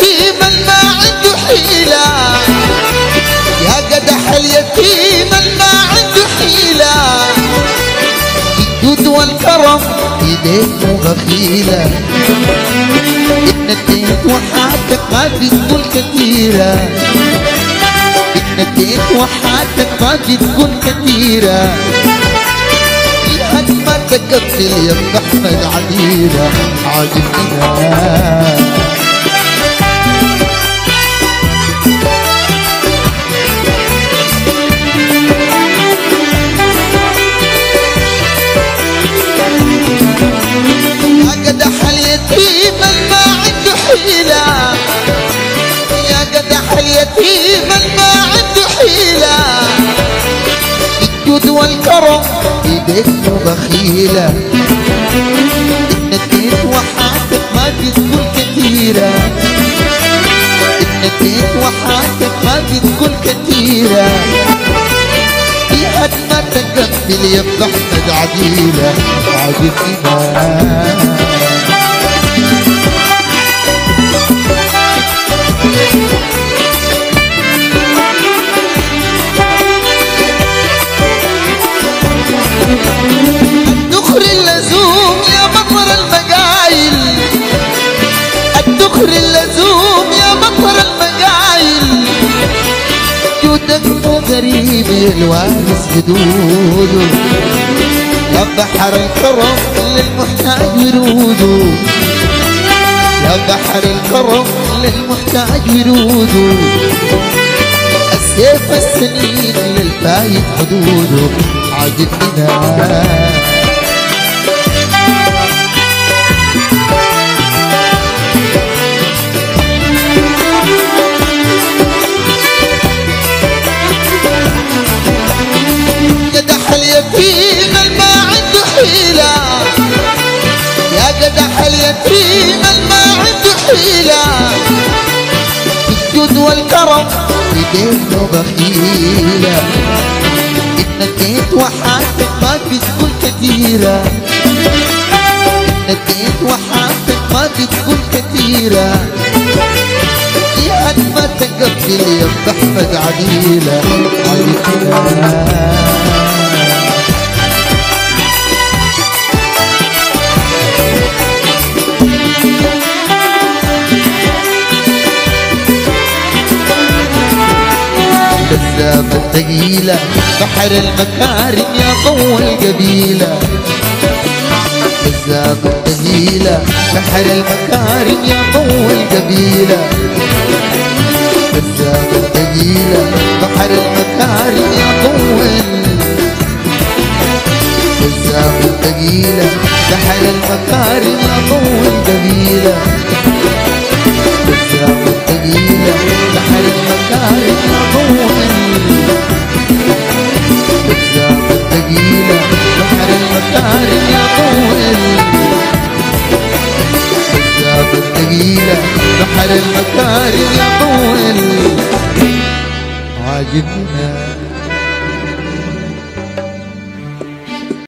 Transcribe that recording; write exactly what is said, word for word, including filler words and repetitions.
اليتيم ما عنده حيلة، يا قدح اليتيم ما عنده حيلة، الجود والكرم ايديك مو بخيلة، إن اديت وحدك ما بتقول كثيرة، إن اديت وحدك ما بتقول كثيرة، لحد ما تقبل يا ابن احمد عديلة عاجبنا. يا قدح اليتيم ما عنده حيلة، يا قدح اليتيم ما عنده حيلة، الجود والكرم ايديك مو بخيلة، إن اديت وحدك ما بتقول كثيرة، إن اديت وحدك ما بتقول كثيرة، لحد ما تقبل يا ابن احمد عديلة عاجبنا. الدخر اللزوم يا مطر المقايل، الدخر اللزوم يا مطر المقايل، جودك مو غريب الوارث جدوده، يا بحر الكرم للمحتاج وروده، يا بحر الكرم للمحتاج وروده، السيف السنين للفايت حدوده عاجبنا. قدح اليتيم ما عنده حيلة، يا قدح اليتيم ما عنده حيلة، الجود والكرم ايديك مو بخيلة، إن اديت وحدك ما بتقول كثيرة، إن اديت وحدك ما بتقول كثيرة، لحد ما تقبل يا ابن احمد عديلة عاجبنا. الذابة الثقيلة بحر المكارم يا ضو القبيلة، الذابة الثقيلة بحر المكارم يا ضو القبيلة، الذابة الثقيلة بحر المكارم يا ضو الذابة الثقيلة بحر المكارم يا ضو القبيلة، الذابة الثقيلة بحر المكارم يا ضو الذابة الثقيلة بحر المكارم يا طول، الذابة الثقيلة بحر المكارم يا طول عاجبنا.